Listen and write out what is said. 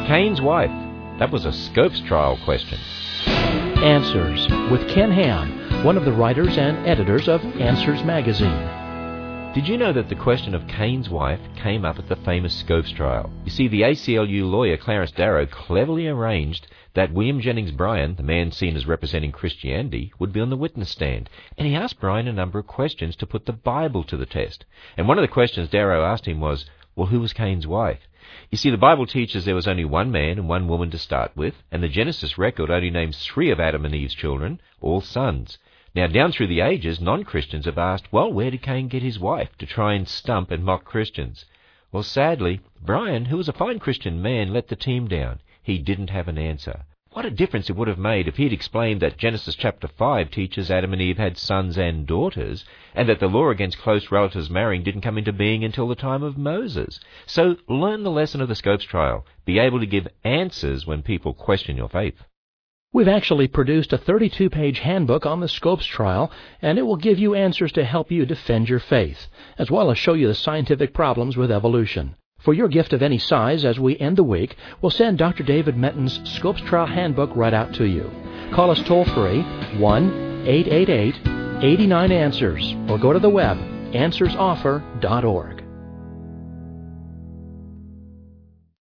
Cain's wife. That was a Scopes trial question. Answers with Ken Ham, one of the writers and editors of Answers magazine. Did you know that the question of Cain's wife came up at the famous Scopes trial? You see, the ACLU lawyer Clarence Darrow cleverly arranged that William Jennings Bryan, the man seen as representing Christianity, would be on the witness stand. And he asked Bryan a number of questions to put the Bible to the test. And one of the questions Darrow asked him was, well, who was Cain's wife? You see, the Bible teaches there was only one man and one woman to start with, and the Genesis record only names 3 of Adam and Eve's children, all sons. Now, down through the ages, non-Christians have asked, well, where did Cain get his wife, to try and stump and mock Christians? Well, sadly, Bryan, who was a fine Christian man, let the team down. He didn't have an answer. What a difference it would have made if he'd explained that Genesis chapter 5 teaches Adam and Eve had sons and daughters, and that the law against close relatives marrying didn't come into being until the time of Moses. So learn the lesson of the Scopes trial. Be able to give answers when people question your faith. We've actually produced a 32-page handbook on the Scopes trial, and it will give you answers to help you defend your faith, as well as show you the scientific problems with evolution. For your gift of any size as we end the week, we'll send Dr. David Menton's Scopes Trial Handbook right out to you. Call us toll-free, 1-888-89-ANSWERS, or go to the web, answersoffer.org.